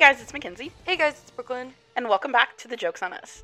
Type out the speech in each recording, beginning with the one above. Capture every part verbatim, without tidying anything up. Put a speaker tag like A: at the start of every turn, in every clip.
A: guys, it's Mackenzie.
B: Hey guys, it's Brooklyn.
A: And welcome back to The Joke's on Us.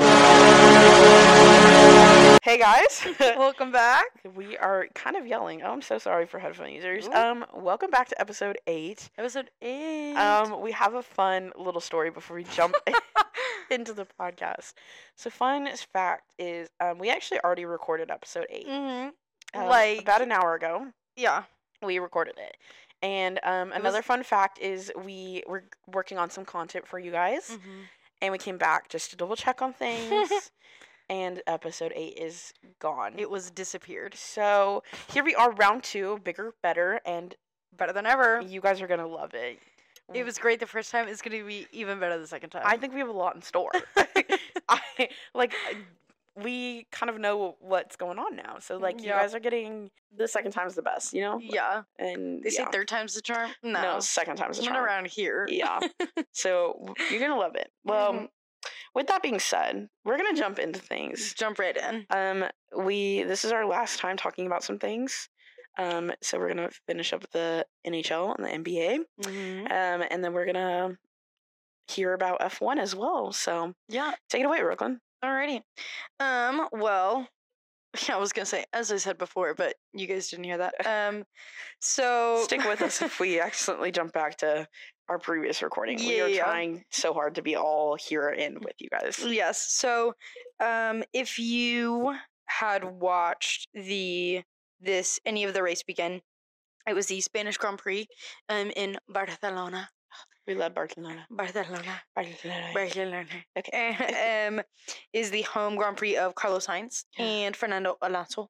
A: Hey guys.
B: Welcome back.
A: We are kind of yelling. Oh, I'm so sorry for headphone users.
B: Ooh.
A: Um, welcome back to episode eight.
B: Episode eight.
A: Um, we have a fun little story before we jump into the podcast. So, fun fact is, um, we actually already recorded episode eight.
B: Mm-hmm.
A: Um,
B: like
A: about an hour ago.
B: Yeah.
A: We recorded it. And um, another
B: was...
A: fun fact is we were working on some content for you guys.
B: Mm-hmm.
A: And we came back just to double check on things. And episode eight is gone.
B: It was disappeared.
A: So here we are, round two, bigger, better, and
B: better than ever.
A: You guys are going to love it.
B: It was great the first time. It's going to be even better the second time.
A: I think we have a lot in store. I like... we kind of know what's going on now. So, like, you yep. guys are getting... The second time's the best, you know?
B: Yeah.
A: And
B: They
A: yeah.
B: say third time's the charm? No.
A: No, second time's the charm.
B: Not around here.
A: Yeah. So, you're going to love it. Well, mm-hmm. with that being said, we're going to jump into things.
B: Just jump right in.
A: Um, we... This is our last time talking about some things. Um, so, we're going to finish up the N H L and the N B A.
B: Mm-hmm.
A: Um, and then we're going to hear about F one as well. So,
B: yeah.
A: Take it away, Brooklyn.
B: Alrighty. Um, well, I was going to say, as I said before, but you guys didn't hear that. Um, so...
A: Stick with us if we accidentally jump back to our previous recording.
B: Yeah,
A: we are
B: yeah.
A: trying so hard to be all here in with you guys.
B: Yes. So, um, if you had watched the, this, any of the race weekend, it was the Spanish Grand Prix, um, in Barcelona.
A: We love Barcelona.
B: Barcelona.
A: Barcelona.
B: Barcelona.
A: Okay.
B: um, is the home Grand Prix of Carlos Sainz
A: yeah.
B: and Fernando Alonso.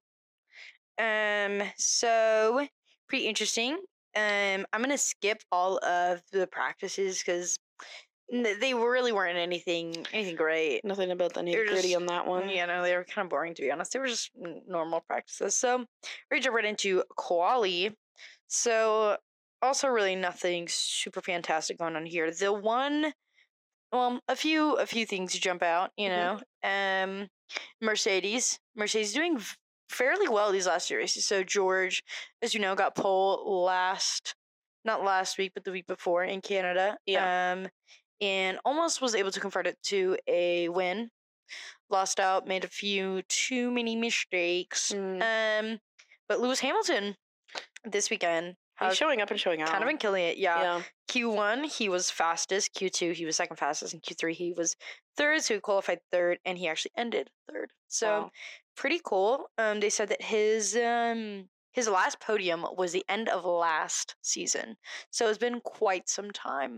B: Um, so pretty interesting. Um, I'm gonna skip all of the practices because they really weren't anything anything great.
A: Nothing about the nitty gritty on that one.
B: Yeah, no, they were kind of boring to be honest. They were just normal practices. So we're gonna jump right into quali. So. Also, really nothing super fantastic going on here. The one, well, a few, a few things to jump out. You know, mm-hmm. um, Mercedes, Mercedes doing v- fairly well these last two races. So George, as you know, got pole last, not last week, but the week before in Canada.
A: Yeah.
B: Um, and almost was able to convert it to a win. Lost out, made a few too many mistakes.
A: Mm.
B: Um, but Lewis Hamilton this weekend.
A: He's showing up and showing out.
B: Kind of been killing it, yeah.
A: yeah.
B: Q one, he was fastest. Q two, he was second fastest. And Q three, he was third. So he qualified third, and he actually ended third. So
A: wow.
B: pretty cool. Um, they said that his um his last podium was the end of last season. So it's been quite some time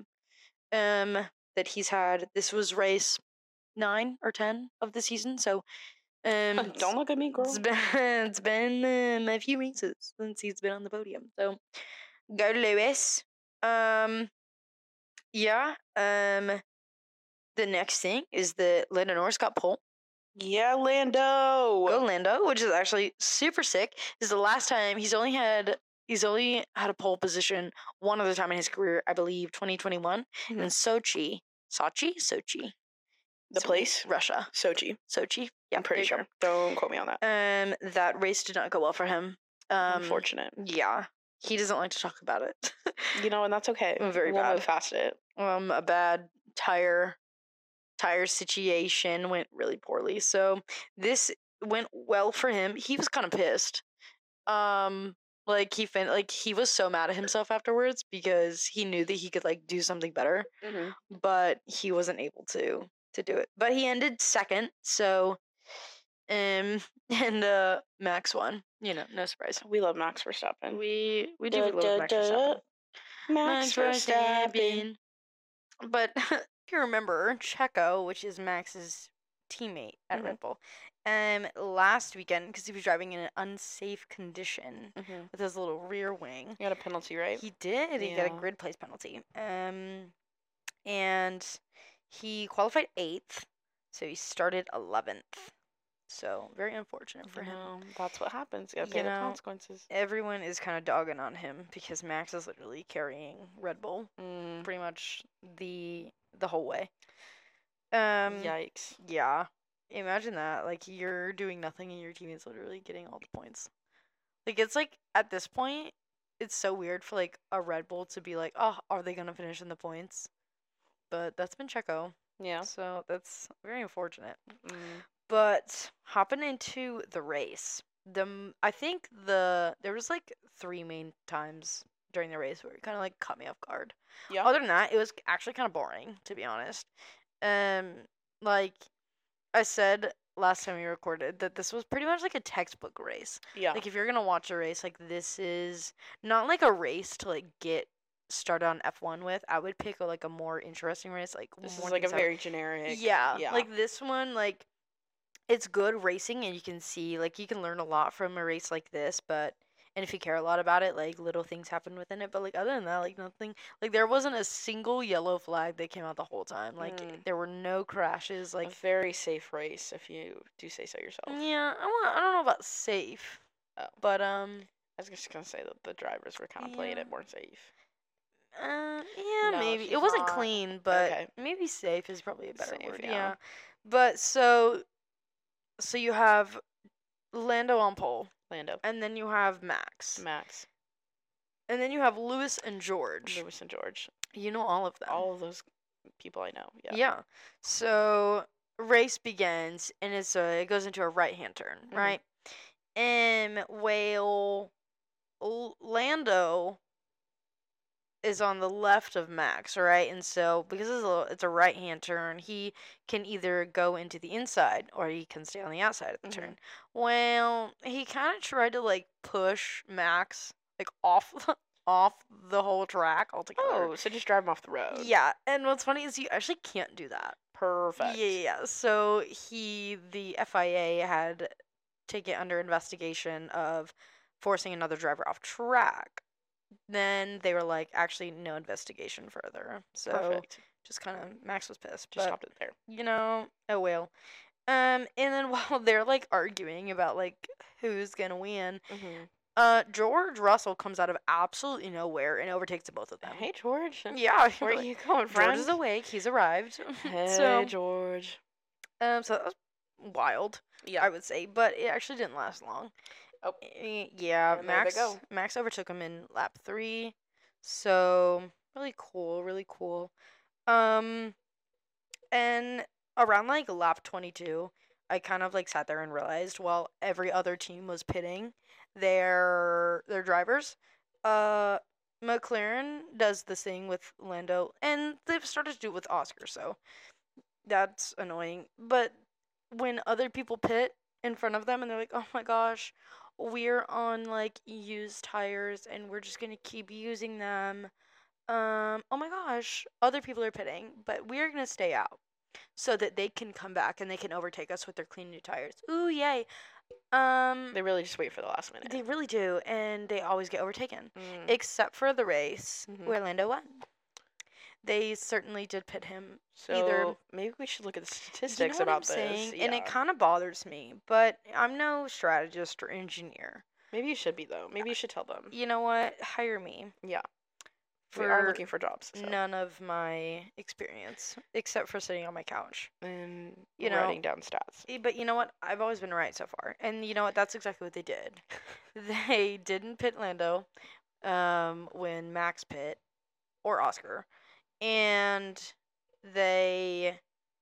B: um that he's had. This was race nine or ten of the season. So um,
A: don't look at me, girl.
B: It's been it's been um, a few weeks since he's been on the podium. So go Lewis. Um, yeah. Um, the next thing is that Lando Norris got pole.
A: Yeah, Lando.
B: Go Lando, which is actually super sick. This is the last time he's only had he's only had a pole position one other time in his career, I believe, twenty twenty-one
A: mm-hmm.
B: in Sochi. Sochi, Sochi.
A: The
B: so,
A: place?
B: Russia.
A: Sochi.
B: Sochi. Yeah,
A: I'm pretty sure. Don't quote me on that.
B: Um, that race did not go well for him. Um,
A: Unfortunate.
B: Yeah. He doesn't like to talk about it.
A: You know, and that's okay.
B: Very
A: we'll
B: bad.
A: Move past it.
B: Um, a bad tire tire situation went really poorly. So this went well for him. He was kind of pissed. Um, like he fin- like he was so mad at himself afterwards because he knew that he could like do something better,
A: mm-hmm.
B: but he wasn't able to. to do it. But he ended second, so um and uh Max won. You know, no surprise.
A: We love Max Verstappen.
B: We we do
A: da,
B: love
A: da,
B: Max
A: da,
B: Verstappen.
A: Max Verstappen.
B: But if you remember, Checo, which is Max's teammate at
A: mm-hmm.
B: Red Bull, um last weekend, because he was driving in an unsafe condition
A: mm-hmm.
B: with his little rear wing.
A: He got a penalty, right?
B: He did. He
A: yeah.
B: got a grid place penalty. Um and he qualified eighth, so he started eleventh. So, very unfortunate for
A: you
B: him.
A: know, that's what happens. You gotta pay
B: You
A: the
B: know,
A: consequences.
B: Everyone is kind of dogging on him because Max is literally carrying Red Bull
A: Mm.
B: pretty much the the whole way. Um,
A: Yikes.
B: Yeah. Imagine that. Like, you're doing nothing and your team is literally getting all the points. Like, it's like, at this point, it's so weird for, like, a Red Bull to be like, oh, are they going to finish in the points? but that's been Checo.
A: Yeah.
B: So that's very unfortunate.
A: Mm.
B: But hopping into the race, the m- I think the there was like three main times during the race where it kind of like caught me off guard.
A: Yeah.
B: Other than that, it was actually kind of boring, to be honest. Um, like I said last time we recorded, that this was pretty much like a textbook race.
A: Yeah.
B: Like if you're gonna watch a race, like this is not like a race to like get started on F one with. I would pick a, like a more interesting race, like
A: This
B: one
A: is like a
B: things I-
A: very generic.
B: yeah,
A: Yeah.
B: like this one, like it's good racing, and you can see like you can learn a lot from a race like this, but and if you care a lot about it, like little things happen within it, but like other than that, like nothing, like there wasn't a single yellow flag that came out the whole time. Like
A: Mm.
B: there were no crashes.
A: a
B: Like
A: very safe race, if you do say so yourself.
B: yeah, I want, I don't know about safe,
A: Oh.
B: but um,
A: I was just gonna say that the drivers were kind of playing
B: Yeah.
A: it more safe.
B: uh, yeah,
A: No,
B: maybe
A: she's
B: it wasn't
A: not.
B: clean, but
A: Okay.
B: maybe safe is probably a better
A: Safe,
B: word.
A: yeah.
B: Yeah. But so, so you have Lando on pole,
A: Lando,
B: and then you have Max,
A: Max,
B: and then you have Lewis and George.
A: Lewis, and George.
B: You know all of them.
A: All of those people I know. Yeah.
B: Yeah. So race begins, and it's a, it goes into a right hand turn,
A: Mhm.
B: right? And well, L- Lando is on the left of Max, right? And so because it's a, it's a right hand turn, he can either go into the inside or he can stay on the outside of the
A: Mhm.
B: turn. Well, he kind of tried to like push Max like off off the whole track altogether.
A: Oh, so just drive him off the road.
B: Yeah, and what's funny is you actually can't do that.
A: Perfect.
B: Yeah, yeah, yeah. So he, the F I A had taken it under investigation of forcing another driver off track. Then they were like, actually, no investigation further. So
A: Perfect.
B: just kind of, Max was pissed.
A: Just
B: but,
A: stopped it there.
B: you know, oh well. Um, and then while they're like arguing about like who's gonna win,
A: Mm-hmm.
B: uh, George Russell comes out of absolutely nowhere and overtakes the both of them.
A: Hey, George.
B: Yeah,
A: Where are
B: like,
A: you going, friend?
B: George is awake. He's arrived.
A: Hey,
B: so,
A: George.
B: um, so that was wild,
A: Yeah.
B: I would say, but it actually didn't last long.
A: Oh.
B: Eh, yeah,
A: And there they
B: Max
A: go.
B: Max overtook him in lap three, so really cool, really cool. Um, and around like lap twenty-two, I kind of like sat there and realized while every other team was pitting their their drivers, uh, McLaren does this thing with Lando, and they've started to do it with Oscar, so that's annoying. But when other people pit in front of them and they're like, "Oh my gosh, we're on like used tires and we're just gonna keep using them." Um, oh my gosh, other people are pitting, but we're gonna stay out so that they can come back and they can overtake us with their clean new tires. Ooh, yay! Um,
A: They really just wait for the last minute.
B: they really do, and they always get overtaken,
A: Mm.
B: except for the race
A: Mhm.
B: where Lando won. They certainly did pit him.
A: So
B: either
A: maybe we should look at the
B: You know
A: statistics
B: what
A: about
B: I'm saying?
A: this.
B: And it
A: Yeah.
B: kind of bothers me, but I'm no strategist or engineer.
A: Maybe you should be though. Maybe you should tell them.
B: You know what? Hire me.
A: Yeah.
B: For
A: We are looking for jobs. So.
B: none of my experience, except for sitting on my couch.
A: And
B: You know,
A: writing down stats.
B: Eh, But you know what? I've always been right so far. And you know what? That's exactly what they did. They didn't pit Lando um, when Max pit or Oscar. And they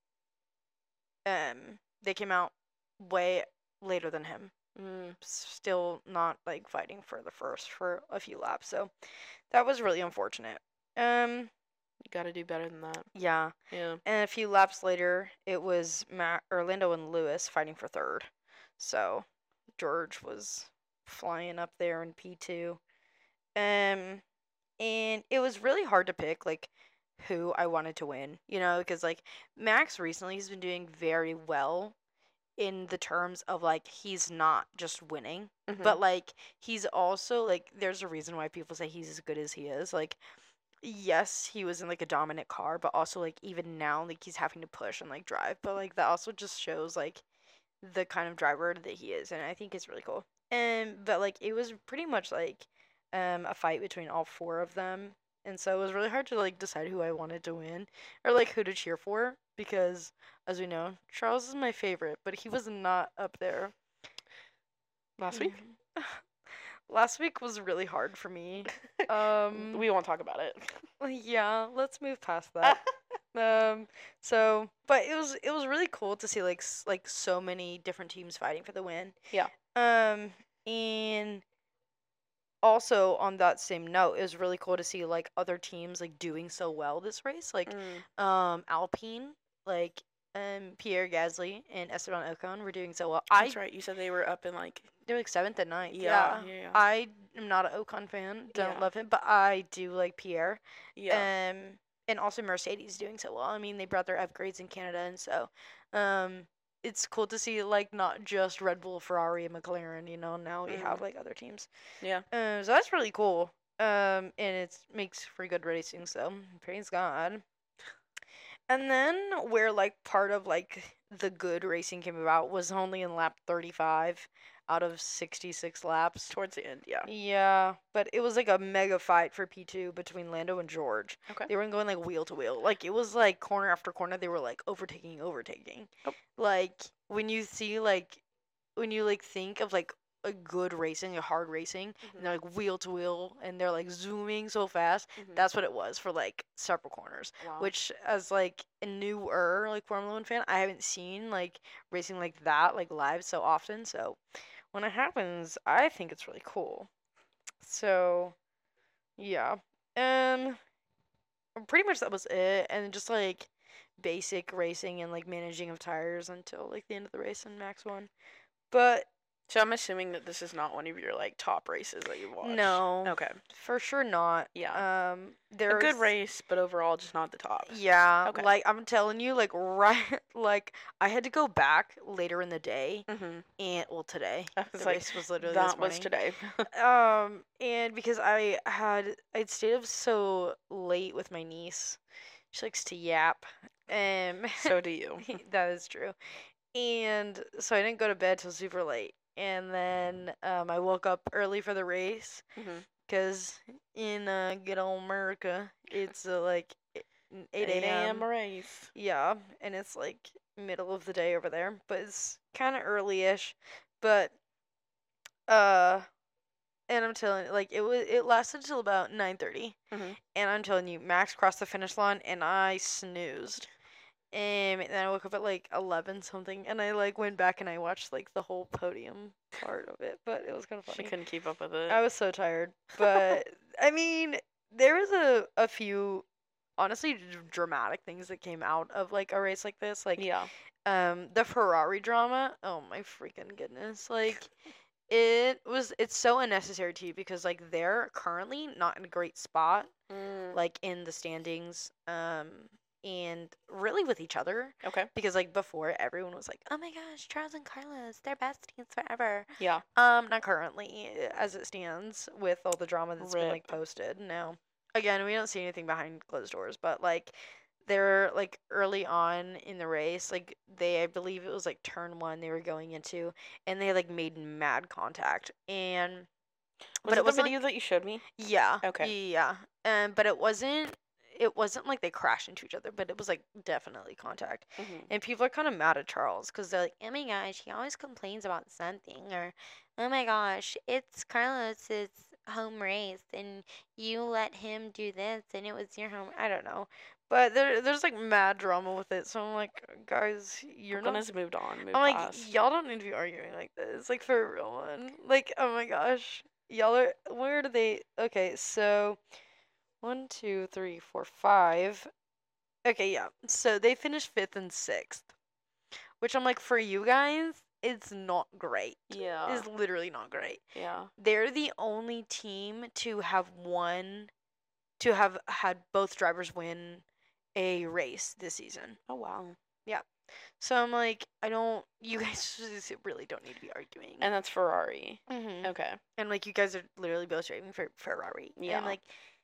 B: um they came out way later than him.
A: Mm.
B: Still not like fighting for the first for a few laps. So that was really unfortunate. Um
A: You got to do better than that.
B: yeah.
A: Yeah.
B: And a few laps later, it was Matt, Orlando and Lewis fighting for third. So George was flying up there in P two. Um, and it was really hard to pick like who I wanted to win, you know, because like Max recently has been doing very well in the terms of like he's not just winning,
A: Mhm.
B: but like he's also like there's a reason why people say he's as good as he is. Like yes, he was in like a dominant car, but also like even now like he's having to push and like drive, but like that also just shows like the kind of driver that he is, and I think it's really cool. And but like it was pretty much like um a fight between all four of them, and so it was really hard to like decide who I wanted to win or like who to cheer for because as we know, Charles is my favorite, but he was not up there
A: Last week?
B: Mhm. Last week was really hard for me. Um
A: we won't talk about it.
B: yeah, let's move past that. Um, so, but it was it was really cool to see like s- like so many different teams fighting for the win.
A: Yeah.
B: Um, and also on that same note, it was really cool to see like other teams like doing so well this race, like
A: Mm.
B: um Alpine, like um Pierre Gasly and Esteban Ocon were doing so well. I
A: That's right. You said they were up in like.
B: they're like seventh and ninth.
A: Yeah,
B: Yeah,
A: yeah, yeah.
B: I am not an Ocon fan. Don't
A: Yeah.
B: love him, but I do like Pierre.
A: Yeah.
B: Um, and also Mercedes doing so well. I mean, they brought their upgrades in Canada, and so um, it's cool to see like not just Red Bull, Ferrari, and McLaren. You know, now we
A: Mhm.
B: have like other teams.
A: Yeah.
B: Um, so that's really cool. Um, and it makes for good racing. So praise God. And then where like part of like the good racing came about was only in lap thirty-five out of sixty-six laps.
A: Towards the end, yeah.
B: Yeah, but it was like a mega fight for P two between Lando and George.
A: Okay.
B: They were going like wheel to wheel. Like it was like corner after corner they were like overtaking, overtaking.
A: Oh.
B: Like when you see like when you like think of like a good racing, a hard racing,
A: Mhm.
B: and they're like wheel to wheel and they're like zooming so fast.
A: Mhm.
B: That's what it was for like several corners.
A: Wow.
B: Which as like a newer like Formula One fan, I haven't seen like racing like that like live so often. So when it happens, I think it's really cool. So yeah. Um pretty much that was it. And just like basic racing and like managing of tires until like the end of the race and Max won. But
A: So I'm assuming that this is not one of your like top races that you watched.
B: no.
A: Okay.
B: For sure not.
A: Yeah.
B: Um
A: A
B: there's
A: good race, but overall just not the top.
B: Yeah,
A: Okay.
B: like I'm telling you, like right, like I had to go back later in the day,
A: Mhm.
B: and well today
A: I was
B: the
A: like,
B: race was literally
A: that
B: this
A: was
B: morning.
A: today.
B: Um, and because I had I'd stayed up so late with my niece, she likes to yap. Um,
A: So do you.
B: that is true. And so I didn't go to bed till super late. And then um, I woke up early for the race
A: Mhm.
B: because in uh, good old America, it's uh, like eight
A: eight
B: a.m.
A: race.
B: Yeah, and it's like middle of the day over there, but it's kind of early-ish. But uh, and I'm telling you, like it was, it lasted till about nine thirty,
A: Mhm.
B: and I'm telling you, Max crossed the finish line, and I snoozed. Um, and then I woke up at like eleven something, and I like went back and I watched like the whole podium part of it, but it was kind of
A: She
B: funny.
A: couldn't keep up with it.
B: I was so tired, but I mean, there was a a few honestly d- dramatic things that came out of like a race like this, like
A: Yeah.
B: um the Ferrari drama. Oh my freaking goodness! Like it was, it's so unnecessary to you because like they're currently not in a great spot,
A: Mm.
B: like in the standings, um, and really with each other.
A: Okay.
B: Because like before, everyone was like, "Oh my gosh, Charles and Carlos, they're besties forever."
A: Yeah.
B: Um, not currently, as it stands, with all the drama that's been like
A: Rip.
B: posted. No, again, we don't see anything behind closed doors, but like they're like early on in the race, like they, I believe it was like turn one they were going into, and they like made mad contact, and
A: Was
B: but
A: it
B: it was
A: the video that you showed me?
B: yeah,
A: Okay.
B: yeah, um, but it wasn't. It wasn't like they crashed into each other, but it was like definitely contact.
A: Mhm.
B: And people are kind of mad at Charles because they're like, "Oh my gosh, he always complains about something," or "Oh my gosh, it's Carlos's home race, and you let him do this, and it was your home." I don't know, but there, there's like mad drama with it. So I'm like, guys, you're not.
A: Brooklyn has moved on. Moved
B: I'm like,
A: past.
B: y'all don't need to be arguing like this. Like for a real one. Like, oh my gosh, y'all are. Where do they? Okay, so. One, two, three, four, five. Okay, yeah. So they finished fifth and sixth, which I'm like, for you guys, it's not great.
A: Yeah.
B: It's literally not great.
A: Yeah.
B: They're the only team to have won, to have had both drivers win a race this season.
A: Oh wow.
B: So I'm like, I don't. You guys just really don't need to be arguing.
A: And that's Ferrari.
B: mm-hmm.
A: Okay.
B: And like, you guys are literally both driving for Ferrari.
A: Yeah.
B: And like,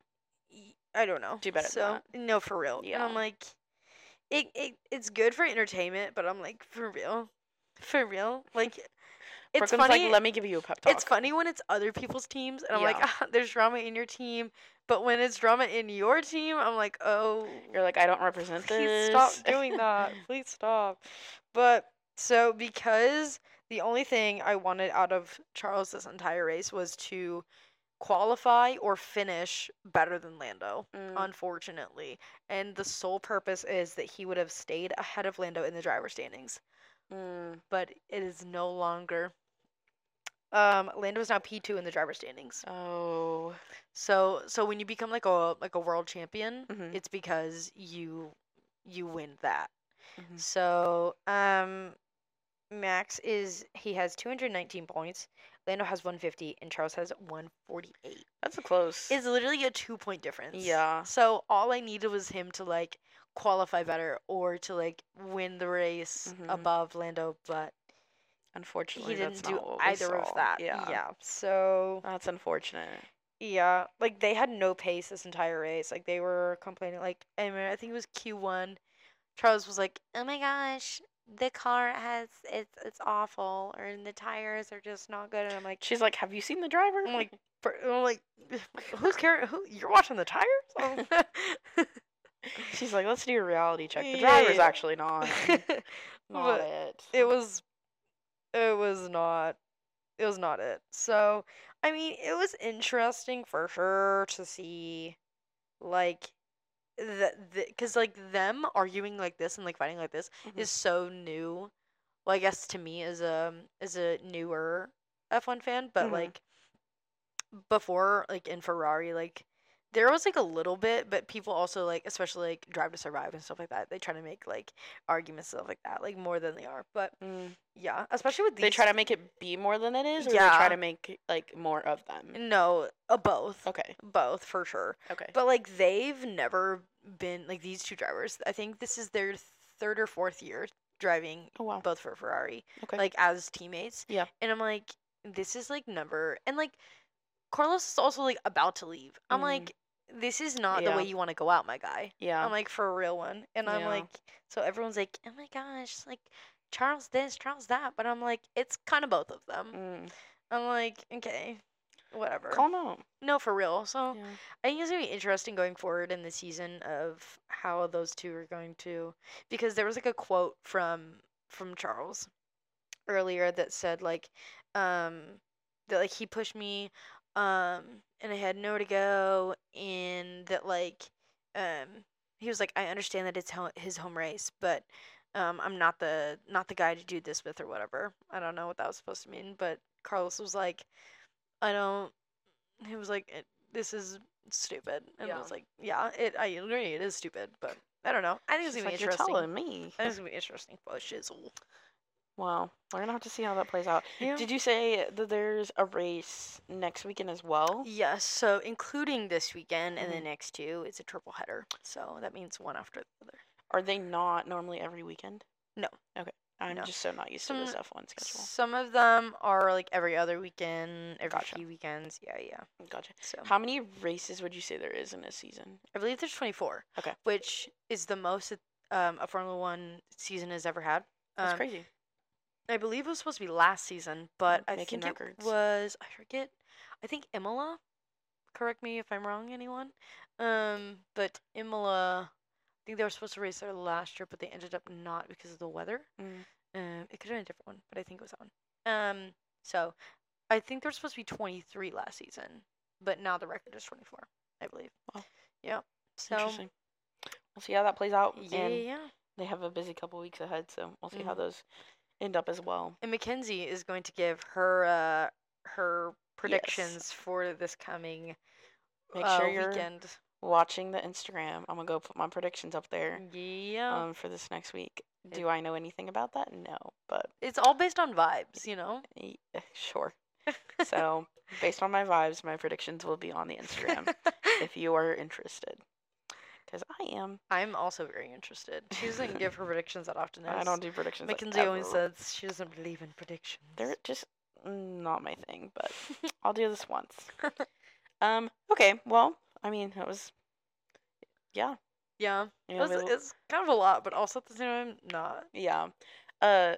B: y- I don't know.
A: Do better
B: So
A: than
B: no, for real.
A: Yeah.
B: And I'm like, it, it it's good for entertainment, but I'm like, for real, for real. Like, it's
A: Brooklyn's
B: funny.
A: like, let me give you a pep talk.
B: It's funny when it's other people's teams, and I'm like,
A: Yeah.
B: ah, there's drama in your team. But when it's drama in your team, I'm like, oh,
A: You're like, I don't represent
B: please
A: this.
B: stop doing that. Please stop. But so because the only thing I wanted out of Charles this entire race was to qualify or finish better than Lando,
A: Mm.
B: unfortunately. And the sole purpose is that he would have stayed ahead of Lando in the driver standings.
A: Mm.
B: But it is no longer. Um, Lando is now P two in the driver standings.
A: Oh.
B: So so when you become like a like a world champion,
A: Mhm.
B: it's because you you win that.
A: Mhm.
B: So um Max is he has two hundred nineteen points, Lando has one hundred fifty, and Charles has one hundred forty-eight.
A: That's a close.
B: It's literally a two point difference.
A: Yeah.
B: So all I needed was him to like qualify better or to like win the race
A: Mhm.
B: above Lando, but
A: Unfortunately,
B: he didn't
A: that's
B: do
A: not what we
B: either of
A: saw.
B: that.
A: Yeah.
B: Yeah. So
A: That's unfortunate.
B: yeah, like they had no pace this entire race. Like they were complaining. Like I mean, I think it was Q one. Charles was like, "Oh my gosh, the car has it's it's awful, or the tires are just not good." And I'm like,
A: She's like, "Have you seen the driver?"
B: I'm like, "Per- I'm like, who's caring? Who you're watching the tires? Oh.
A: She's like, "Let's do a reality check." The
B: Yeah,
A: driver's
B: yeah.
A: actually not. Not
B: But
A: it.
B: it was, it was not, it was not it. So I mean, it was interesting for sure to see, like. That because like them arguing like this and like fighting like this
A: Mhm.
B: is so new. Well, I guess to me as a as a newer F one fan, but
A: Mhm.
B: like before, like in Ferrari, like there was like a little bit, but people also like, especially like Drive to Survive and stuff like that, they try to make like arguments and stuff like that, like more than they are. But
A: Mm.
B: yeah, especially with these.
A: They try to make it be more than it is, or they
B: Yeah.
A: try to make like more of them.
B: No, uh, both.
A: Okay.
B: Both for sure.
A: Okay.
B: But like they've never been like these two drivers. I think this is their third or fourth year driving
A: Oh wow.
B: both for Ferrari,
A: Okay.
B: like as teammates.
A: Yeah.
B: And I'm like, this is like never. And like Carlos is also like about to leave. I'm
A: Mhm.
B: like, this is not the
A: Yeah.
B: way you want to go out, my guy.
A: Yeah.
B: I'm like, for a real one. And I'm
A: Yeah.
B: like, so everyone's like, oh my gosh, like Charles this, Charles that. But I'm like, it's kind of both of them.
A: Mm.
B: I'm like, okay, whatever.
A: Calm out.
B: No, for real. So
A: Yeah.
B: I think it's gonna be interesting going forward in the season of how those two are going to, because there was like a quote from from Charles earlier that said like, um, that like he pushed me, um, and I had nowhere to go, and that like, um, he was like, I understand that it's ho- his home race, but um, I'm not the not the guy to do this with or whatever. I don't know what that was supposed to mean, but Carlos was like, I don't. He was like, it, this is stupid, and I
A: Yeah.
B: was like, yeah, it. I agree, it is stupid, but I don't know. I think it's
A: She's
B: gonna be
A: like, "You're
B: interesting.
A: telling me."
B: I think it's gonna be interesting for shizzle.
A: Wow. We're gonna have to see how that plays out.
B: Yeah.
A: Did you say that there's a race next weekend as well?
B: Yes, so including this weekend and the
A: Mhm.
B: next two, it's a triple header. So that means one after the other.
A: Are they not normally every weekend?
B: No.
A: Okay. I'm
B: No.
A: just so not used to
B: Some
A: this F one schedule.
B: some of them are like every other weekend, every
A: Gotcha.
B: few weekends. Yeah, yeah.
A: Gotcha.
B: So
A: How many races would you say there is in a season?
B: I believe there's twenty-four.
A: Okay.
B: Which is the most that, um, a Formula One season has ever had.
A: That's
B: Um,
A: crazy.
B: I believe it was supposed to be last season, but I
A: Making
B: think
A: records.
B: it was I forget. I think Imola. Correct me if I'm wrong, anyone. Um, but Imola, I think they were supposed to race there last year, but they ended up not because of the weather.
A: Mm.
B: Um, it could have been a different one, but I think it was that one. Um, so I think there was supposed to be twenty-three last season, but now the record is twenty-four, I believe.
A: Wow.
B: Yeah. So
A: Interesting. We'll see how that plays out.
B: yeah,
A: And
B: yeah, yeah.
A: they have a busy couple weeks ahead, so we'll see how
B: Mhm.
A: those end up as well.
B: And Mackenzie is going to give her uh her predictions for this coming
A: Make
B: uh,
A: sure you're
B: weekend.
A: watching the Instagram. I'm gonna go put my predictions up there
B: Yeah.
A: um, for this next week. Do I know anything about that? No, but
B: It's all based on vibes, you know?
A: y- sure. So, based on my vibes, my predictions will be on the Instagram if you are interested. Because I am.
B: I'm also very interested. She doesn't give her predictions that often.
A: I don't do predictions. like,
B: Mackenzie always
A: ever.
B: says she doesn't believe in predictions.
A: They're just not my thing, but I'll do this once. Um. Okay. Well, I mean, it was. Yeah.
B: Yeah.
A: You
B: It
A: know,
B: was,
A: we-
B: it's kind of a lot, but also at the same time, not.
A: yeah. Uh.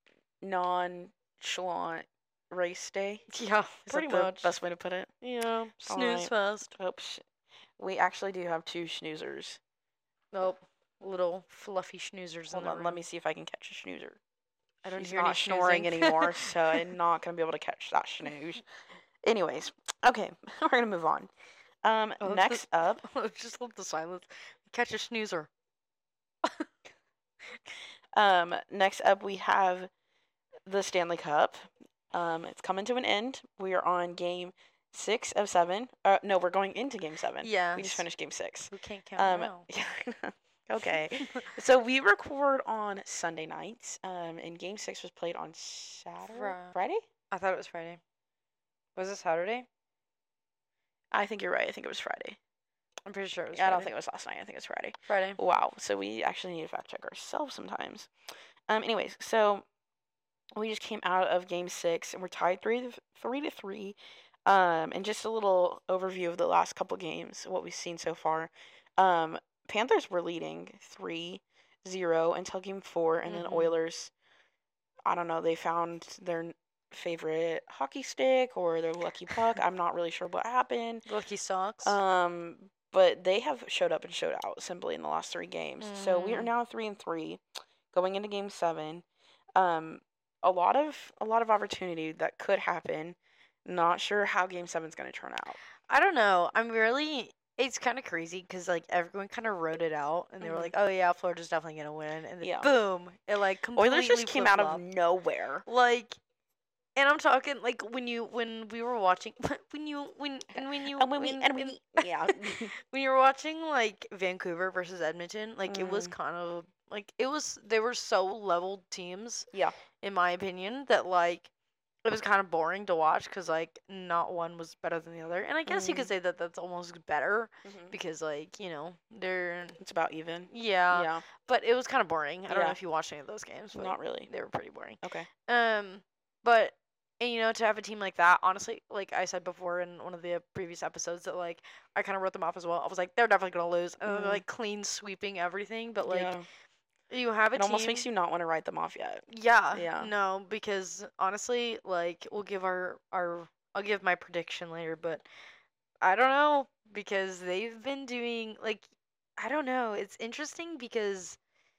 A: Nonchalant race day.
B: Yeah,
A: Is
B: pretty
A: that the
B: much.
A: best way to put it?
B: Yeah. Snooze
A: Alright.
B: fest.
A: Oops. We actually do have two schnoozers.
B: Nope. Little fluffy schnoozers
A: Hold
B: in the
A: on.
B: room.
A: Let me see if I can catch a snoozer.
B: I don't
A: She's
B: hear
A: not
B: any
A: snoring
B: snoozing.
A: anymore, so I'm not gonna be able to catch that snooze. Anyways, okay, we're gonna move on. Um,
B: Oh,
A: next
B: the-
A: up,
B: just love the silence. Catch a snoozer.
A: um, next up we have the Stanley Cup. Um, it's coming to an end. We are on game six of seven. Uh, no, we're going into game seven.
B: Yeah.
A: We just finished game six.
B: Who can't count
A: Um,
B: now?
A: yeah, okay. So we record on Sunday nights. Um, and game six was played on Saturday,
B: Fri-
A: Friday.
B: I thought it was Friday. Was it Saturday?
A: I think you're right. I think it was Friday.
B: I'm pretty sure it was
A: Yeah, I
B: Friday.
A: don't think it was last night. I think it's Friday.
B: Friday.
A: Wow. So we actually need to fact check ourselves sometimes. Um. Anyways, so we just came out of game six and we're tied three to three to three. Um, and just a little overview of the last couple games, what we've seen so far. Um, Panthers were leading three zero until game four, and
B: Mhm.
A: then Oilers, I don't know, they found their favorite hockey stick or their lucky puck. I'm not really sure what happened.
B: Lucky socks.
A: Um, but they have showed up and showed out simply in the last three games. So we are
B: Mhm.
A: now three and three, going into game seven. Um, a lot of a lot of opportunity that could happen. Not sure how game seven's gonna turn out.
B: I don't know. I'm really. It's kind of crazy because like everyone kind of wrote it out and they were
A: Mhm.
B: like, "Oh yeah, Florida's definitely gonna win," and then
A: Yeah.
B: boom, it like completely
A: Oilers just came out of
B: flip-flopped.
A: nowhere.
B: Like, and I'm talking like when you when we were watching when you when and when you
A: And when we and
B: when-
A: we yeah.
B: when you were watching like Vancouver versus Edmonton, like it was
A: Mm.
B: kind of like it was they were so leveled teams,
A: Yeah.
B: in my opinion, that like it was kind of boring to watch because like not one was better than the other, and I guess you could
A: Mm.
B: say that that's almost better
A: Mhm.
B: because like you know they're
A: It's about even.
B: yeah,
A: Yeah.
B: but it was kind of boring. I don't know
A: Yeah.
B: if you watched any of those games, but
A: Not really.
B: they were pretty boring.
A: Okay.
B: Um, but and you know to have a team like that, honestly, like I said before in one of the previous episodes, that like I kind of wrote them off as well. I was like, they're definitely gonna lose, and then they're
A: Mm.
B: like clean sweeping everything. But like
A: yeah.
B: you have a
A: It
B: team.
A: almost makes you not want to write them off yet.
B: Yeah.
A: Yeah.
B: No, because honestly, like we'll give our our I'll give my prediction later, but I don't know because they've been doing like I don't know. It's interesting because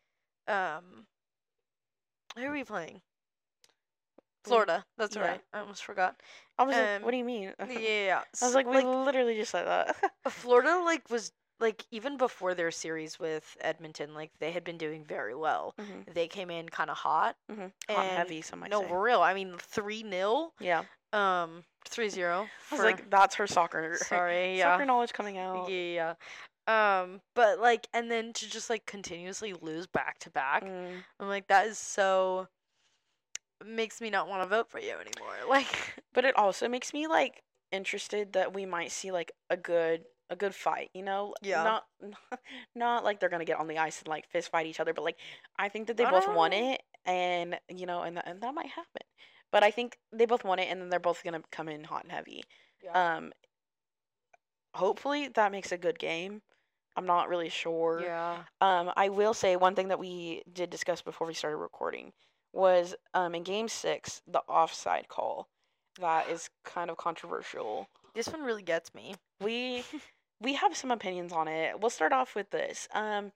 B: um who are we playing? Florida. That's
A: Yeah.
B: right. I almost forgot.
A: I was like,
B: Um,
A: what do you mean?
B: Yeah.
A: I was like, we
B: like
A: literally just said that.
B: Florida like was like even before their series with Edmonton, like they had been doing very well.
A: Mhm.
B: They came in kind of hot.
A: Mhm. Hot and
B: and-
A: heavy, some might
B: No,
A: say.
B: for real. I mean, three nil.
A: Yeah.
B: Um, three zero.
A: I was like, that's her soccer.
B: sorry, yeah.
A: Soccer knowledge coming out.
B: Yeah. Um, but like, and then to just like continuously lose back to back,
A: Mm.
B: I'm like, that is so makes me not want to vote for you anymore. Like,
A: But it also makes me like interested that we might see like a good a good fight, you know?
B: Yeah.
A: Not not like they're gonna get on the ice and like fist fight each other, but like I think that they
B: I
A: both
B: don't
A: want
B: know.
A: it, and you know, and that, and that might happen. But I think they both want it, and then they're both gonna come in hot and heavy.
B: yeah.
A: Um, hopefully that makes a good game. I'm not really sure.
B: yeah.
A: Um, I will say one thing that we did discuss before we started recording was um, in game six, the offside call. That is kind of controversial.
B: This one really gets me.
A: We we have some opinions on it. We'll start off with this. Um,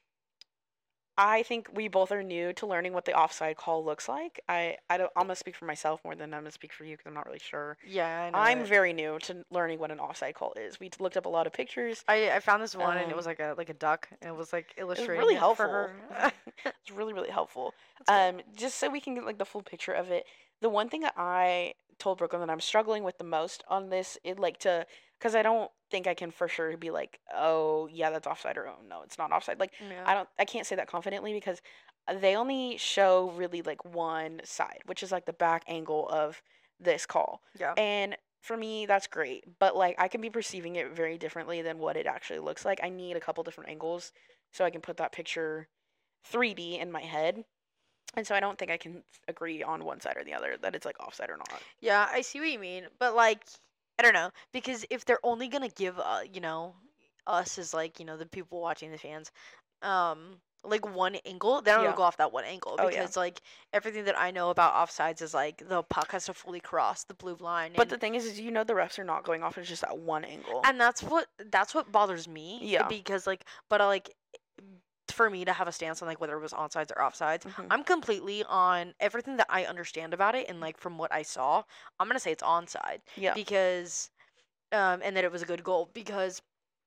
A: I think we both are new to learning what the offside call looks like. I, I don't, I'm gonna speak for myself more than I'm gonna speak for you because I'm not really sure.
B: Yeah, I know.
A: I'm
B: it.
A: very new to learning what an offside call is. We looked up a lot of pictures.
B: I I found this one and it
A: Um,
B: was like a like a duck and it was like
A: It was
B: illustrating
A: really
B: it
A: helpful.
B: for her.
A: It's really really helpful.
B: That's good.
A: Um, just so we can get like the full picture of it. The one thing that I told Brooklyn that I'm struggling with the most on this, it like to, because I don't think I can for sure be like, oh yeah, that's offside, or oh no, it's not offside. Like
B: Yeah.
A: I don't, I can't say that confidently because they only show really like one side, which is like the back angle of this call.
B: Yeah.
A: And for me, that's great. But like I can be perceiving it very differently than what it actually looks like. I need a couple different angles so I can put that picture three D in my head. And so I don't think I can agree on one side or the other that it's like offside or not.
B: Yeah, I see what you mean, but like, I don't know, because if they're only gonna give, uh, you know, us as like, you know, the people watching, the fans, um, like one angle, then
A: Yeah.
B: I'll go off that one angle
A: Oh, yeah.
B: because like everything that I know about offsides is like the puck has to fully cross the blue line,
A: But
B: and,
A: the thing is, is you know the refs are not going off. It's just that one angle.
B: and that's what that's what bothers me.
A: Yeah.
B: Because like, but I like. for me to have a stance on like whether it was onsides or offsides.
A: Mhm.
B: I'm completely on everything that I understand about it, and like from what I saw, I'm gonna say it's onside
A: Yeah.
B: because, um, and that it was a good goal because,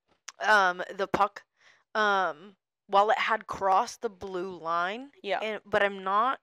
B: um, the puck, um, while it had crossed the blue line,
A: Yeah.
B: and but I'm not.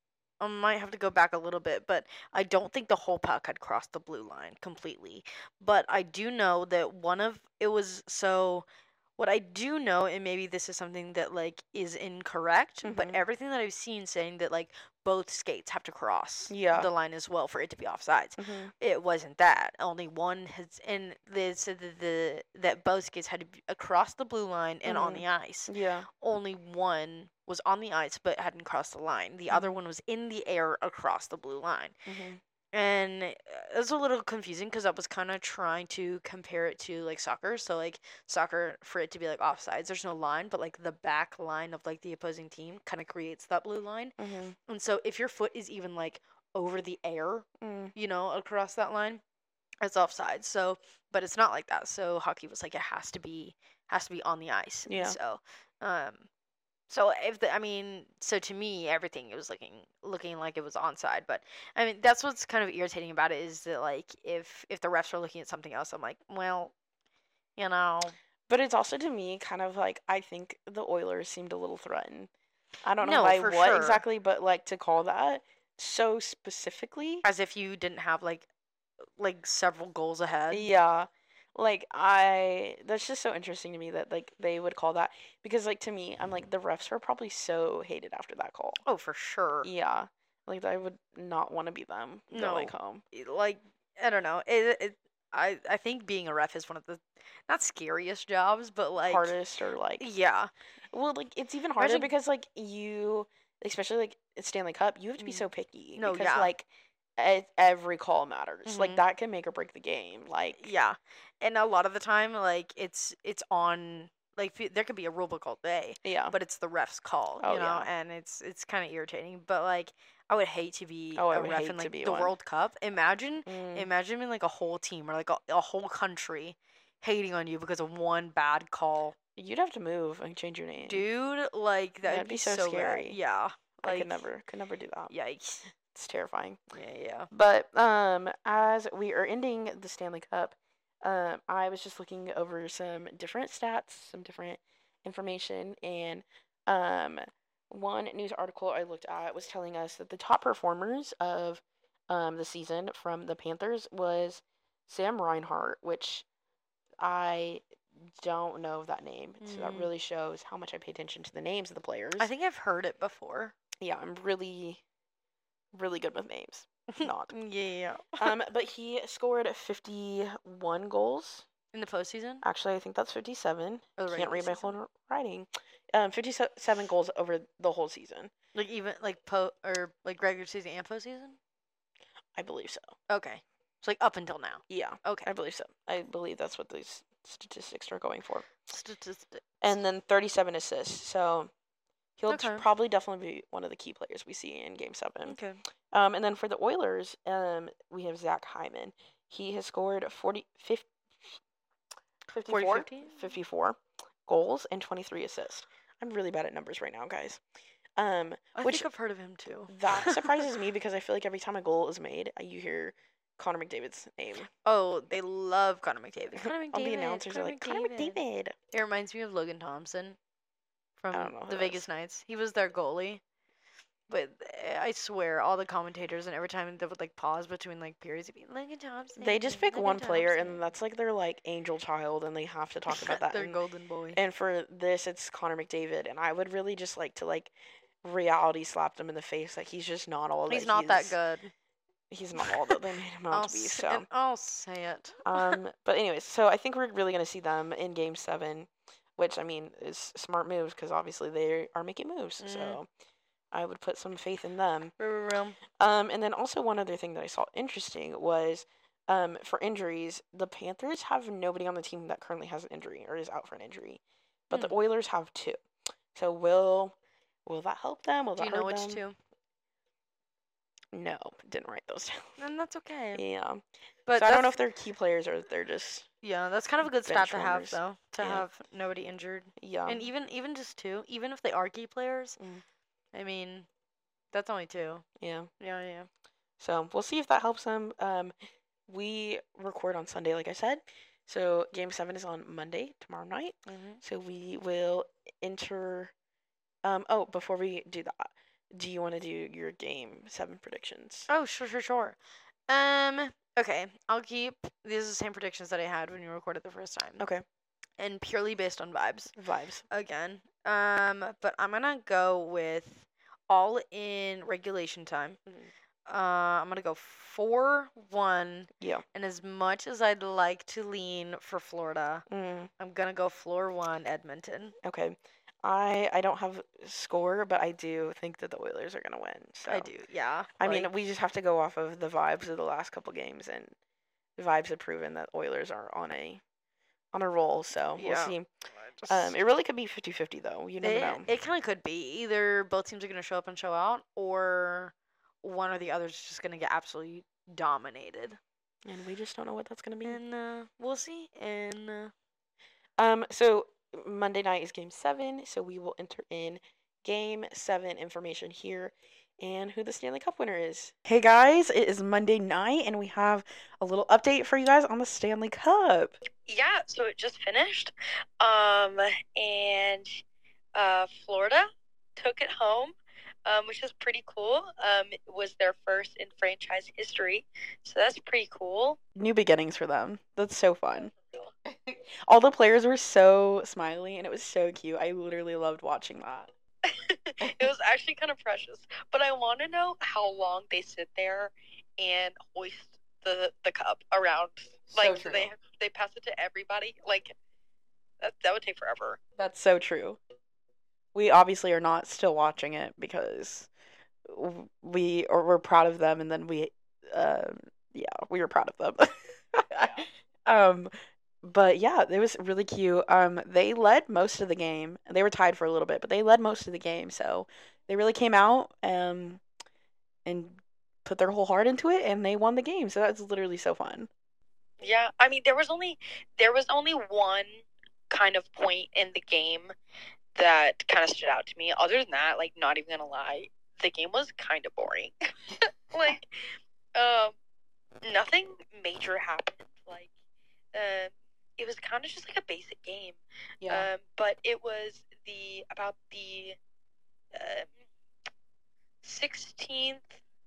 B: I might have to go back a little bit, but I don't think the whole puck had crossed the blue line completely. But I do know that one of it was so. What I do know, and maybe this is something that like is incorrect, but
A: Mhm.
B: everything that I've seen saying that like both skates have to cross
A: Yeah.
B: the line as well for it to be offsides.
A: Mhm.
B: It wasn't that. Only one has, and they said that the that both skates had to be across the blue line and on
A: Mhm.
B: the ice.
A: Yeah.
B: Only one was on the ice but hadn't crossed the line. The other
A: Mhm.
B: one was in the air across the blue line.
A: Mhm.
B: And it was a little confusing because I was kind of trying to compare it to like soccer. So like soccer, for it to be like offsides, there's no line, but like the back line of like the opposing team kind of creates that blue line.
A: Mhm.
B: And so if your foot is even like over the air,
A: Mm.
B: you know, across that line, it's offside. So, but it's not like that. So hockey was like it has to be has to be on the ice. And
A: Yeah.
B: so, um, so if the, I mean, so to me, everything it was looking looking like it was onside. But I mean, that's what's kind of irritating about it is that like if if the refs are looking at something else, I'm like, well, you know,
A: But it's also to me kind of like I think the Oilers seemed a little threatened. I don't know
B: no,
A: by
B: for
A: what
B: sure.
A: exactly, but like to call that so specifically.
B: As if you didn't have like like several goals ahead.
A: Yeah. Like I that's just so interesting to me that like they would call that because like to me I'm like the refs were probably so hated after that call.
B: Oh, for sure.
A: Yeah. Like I would not want to be them going
B: No,
A: home.
B: i- like I don't know. It, it I I think being a ref is one of the not scariest jobs, but like
A: Hardest or like
B: yeah.
A: well like it's even harder
B: Imagine
A: because like you especially like at Stanley Cup, you have to be
B: Mm.
A: so picky
B: No,
A: because
B: yeah.
A: like e- every call matters. Like
B: Mhm.
A: that can make or break the game. Like
B: Yeah, and a lot of the time, like it's it's on like f- there could be a rule book all day,
A: yeah.
B: but it's the ref's call,
A: Oh
B: you know,
A: yeah.
B: and it's it's kind of irritating. But like, I would hate to be
A: Oh, I
B: a
A: would
B: ref
A: hate
B: in
A: to
B: like
A: be
B: the
A: one.
B: World Cup. Imagine,
A: Mm.
B: imagine being like a whole team or like a, a whole country hating on you because of one bad call,
A: You'd have to move and change your name.
B: dude. Like that
A: That'd
B: would
A: be
B: be
A: so
B: so bad.
A: scary.
B: Yeah,
A: I
B: like
A: could never could never do that.
B: yikes.
A: It's terrifying.
B: Yeah, yeah.
A: But um as we are ending the Stanley Cup, um I was just looking over some different stats, some different information and um one news article I looked at was telling us that the top performers of um the season from the Panthers was Sam Reinhart, which I don't know that name. So that
B: Mm.
A: really shows how much I pay attention to the names of the players.
B: I think I've heard it before.
A: Yeah, I'm really really good with names. Not.
B: Yeah.
A: Um, but he scored fifty-one goals.
B: In the postseason.
A: Actually, I think that's fifty-seven.
B: Or the
A: Can't
B: regular
A: read my
B: season?
A: whole writing. Um, fifty-seven goals over the whole season.
B: Like even like po or like regular season and postseason.
A: I believe so.
B: Okay, so like up until now.
A: Yeah,
B: Okay.
A: I believe so. I believe that's what these statistics are going for.
B: Statistics.
A: And then thirty-seven assists. So he'll
B: Okay.
A: probably definitely be one of the key players we see in Game Seven.
B: Okay.
A: Um, and then for the Oilers, um, we have Zach Hyman. He has scored forty, fifty, fifty-four,
B: forty, fifty?
A: fifty-four goals and twenty-three assists. I'm really bad at numbers right now, guys. Um,
B: I
A: which
B: think I've heard of him too.
A: that surprises me because I feel like every time a goal is made, uh, you hear Connor McDavid's name.
B: Oh, they love Connor McDavid. Connor
A: All the
B: McDavid.
A: announcers are like Connor McDavid.
B: It reminds me of Logan Thompson from
A: I don't know who
B: the
A: that
B: Vegas
A: is.
B: Knights. He was their goalie. But eh, I swear, all the commentators and every time they would like pause between like periods, it'd be Logan Thompson.
A: They just pick
B: Logan
A: one player,
B: Thompson."
A: and that's like their like angel child, and they have to talk about that.
B: Their
A: and,
B: golden boy.
A: and for this, it's Connor McDavid, and I would really just like to like reality slap them in the face. Like he's just not all that
B: He's not that
A: he's-
B: good.
A: He's not all that they made him
B: I'll
A: out to be.
B: s-
A: So,
B: and I'll say it.
A: um, but anyways, so I think we're really gonna see them in Game Seven, which I mean is smart moves because obviously they are making moves.
B: Mm.
A: So, I would put some faith in them.
B: Real, real.
A: Um, and then also one other thing that I saw interesting was, um, for injuries, the Panthers have nobody on the team that currently has an injury or is out for an injury, but the
B: Hmm.
A: Oilers have two. So will will that help them? Will
B: Do
A: that
B: you know
A: hurt
B: which
A: them?
B: two?
A: No, didn't write those down.
B: And that's okay.
A: Yeah.
B: But
A: so I don't know
B: that's-
A: if they're key players or they're just
B: Yeah, that's kind of a good stat
A: bench
B: to have,
A: warmers.
B: though, to
A: Yeah.
B: have nobody injured.
A: Yeah.
B: And even even just two, even if they are key players,
A: Mm.
B: I mean, that's only two.
A: Yeah.
B: Yeah, yeah.
A: So we'll see if that helps them. Um, we record on Sunday, like I said. So game seven is on Monday, tomorrow night.
B: Mhm.
A: So we will enter. Um, oh, before we do that, do you want to do your game seven predictions?
B: Oh, sure, sure, sure. Um, okay, I'll keep these are the same predictions that I had when you recorded the first time.
A: Okay.
B: And purely based on vibes.
A: Vibes.
B: Again. Um, but I'm gonna go with all in regulation time.
A: Mhm.
B: Uh, I'm gonna go four one.
A: Yeah.
B: And as much as I'd like to lean for Florida,
A: Mm.
B: I'm gonna go floor one Edmonton.
A: Okay. I I don't have score, but I do think that the Oilers are gonna win. So
B: I do, yeah.
A: I mean,
B: like-
A: we just have to go off of the vibes of the last couple games, and the vibes have proven that Oilers are on a on a roll. So we'll
B: Yeah.
A: see.
B: just-
A: Um, it really could be fifty-fifty though. You never
B: It,
A: know.
B: it kind of could be. Either both teams are going to show up and show out, or one or the other is just going to get absolutely dominated.
A: And we just don't know what that's gonna be.
B: And uh, we'll see. And uh,
A: Um, so Monday night is game seven, so we will enter in game seven information here and who the Stanley Cup winner is. Hey guys, it is Monday night and we have a little update for you guys on the Stanley Cup.
C: Yeah, so it just finished. Um, and uh, Florida took it home, um, which is pretty cool. Um, it was their first in franchise history, so that's pretty cool.
A: New beginnings for them. That's so fun. All the players were so smiley and it was so cute. I literally loved watching that.
C: It was actually kind of precious, but I want to know how long they sit there and hoist the the cup around. Like
A: true.
C: they they pass it to everybody. Like that that would take forever.
A: That's so true. We obviously are not still watching it because w- we or we're proud of them, and then we, um, yeah, we were proud of them. um, but yeah, it was really cute. Um, they led most of the game. They were tied for a little bit, but they led most of the game. So they really came out um, and put their whole heart into it, and they won the game. So that's literally so fun.
C: Yeah, I mean there was only there was only one kind of point in the game that kind of stood out to me. Other than that, like not even gonna lie, the game was kind of boring. like, um, nothing major happened. Like, um, it was kind of just like a basic game. Um, but it was the about the um sixteenth.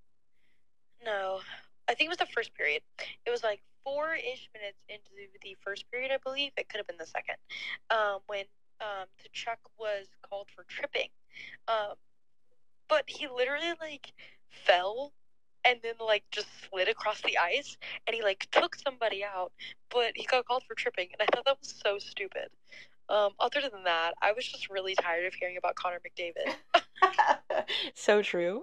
C: No, I think it was the first period. It was like four-ish minutes into the first period, I believe. It could have been the second. Um, when um, Tkachuk was called for tripping. Um, but he literally, like, fell and then, like, just slid across the ice. And he, like, took somebody out. But he got called for tripping. And I thought that was so stupid. Um, other than that, I was just really tired of hearing about Connor McDavid.
A: So true.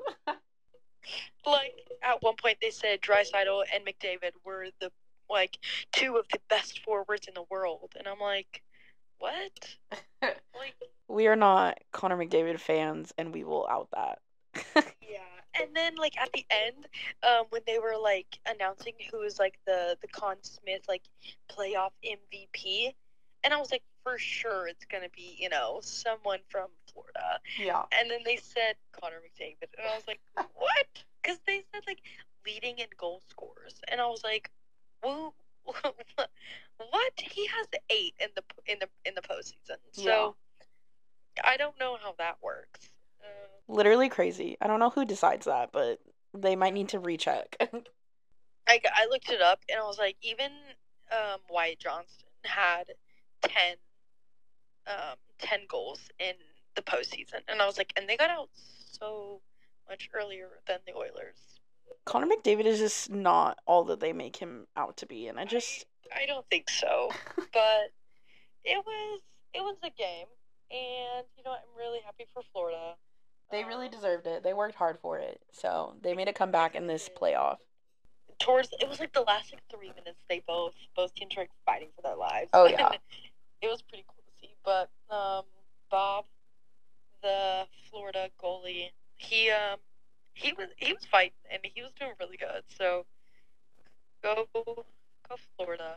C: Like, at one point they said Draisaitl and McDavid were the, like, two of the best forwards in the world. And I'm like, what? Like,
A: We are not Connor McDavid fans, and we will out that.
C: yeah. And then, like, at the end, um, when they were, like, announcing who was, like, the, the Conn Smith, like, playoff M V P, and I was like, for sure it's going to be, you know, someone from Florida.
A: Yeah.
C: And then they said Connor McDavid, and I was like, what? Because they said, like, leading in goal scores, and I was like, whoa, what? He has eight in the in the in the postseason, so I don't know how that works. Uh,
A: Literally crazy. I don't know who decides that, but they might need to recheck.
C: I g- I looked it up, and I was like, even um, Wyatt Johnston had ten um ten goals in the postseason, and I was like, and they got out so much earlier than the Oilers.
A: Connor McDavid is just not all that they make him out to be, and I just
C: I don't think so, but it was it was a game, and you know what, I'm really happy for Florida.
A: they really
C: Um,
A: deserved it. They worked hard for it, so they made a comeback in this playoff.
C: Towards it was like the last like three minutes, they both both teams were like, fighting for their lives.
A: Oh, yeah.
C: And it was pretty cool to see. But um, Bob, the Florida goalie, he um he was he was fighting and he was doing really good. So go go Florida.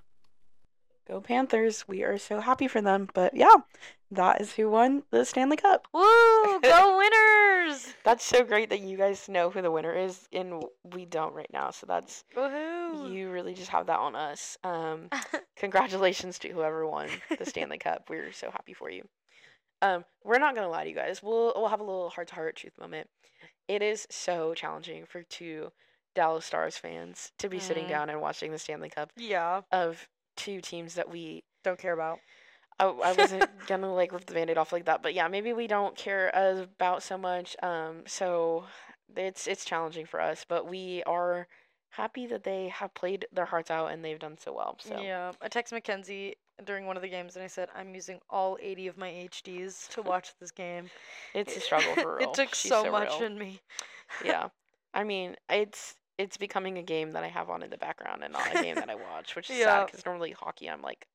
A: Go Panthers. We are so happy for them. But yeah, that is who won the Stanley Cup.
B: Woo! Go Winners!
A: That's so great that you guys know who the winner is, and we don't right now. So that's
B: Woohoo!
A: you really just have that on us. Um, congratulations to whoever won the Stanley Cup. We're so happy for you. Um, we're not gonna lie to you guys. We'll we'll have a little heart to heart truth moment. It is so challenging for two Dallas Stars fans to be sitting
B: Mm.
A: down and watching the Stanley Cup
B: Yeah.
A: of two teams that we
B: Don't care about.
A: I, I wasn't gonna like rip the band-aid off like that, but yeah, maybe we don't care as about so much. Um, so it's it's challenging for us, but we are happy that they have played their hearts out and they've done so well. So
B: Yeah. I texted Mackenzie during one of the games and I said, I'm using all eighty of my H Ds to watch this game.
A: it's a struggle for real.
B: It took
A: She's
B: so,
A: so
B: much
A: real.
B: in me.
A: Yeah, I mean it's it's becoming a game that I have on in the background and not a game that I watch, which is sad
B: Yeah.
A: because normally hockey I'm like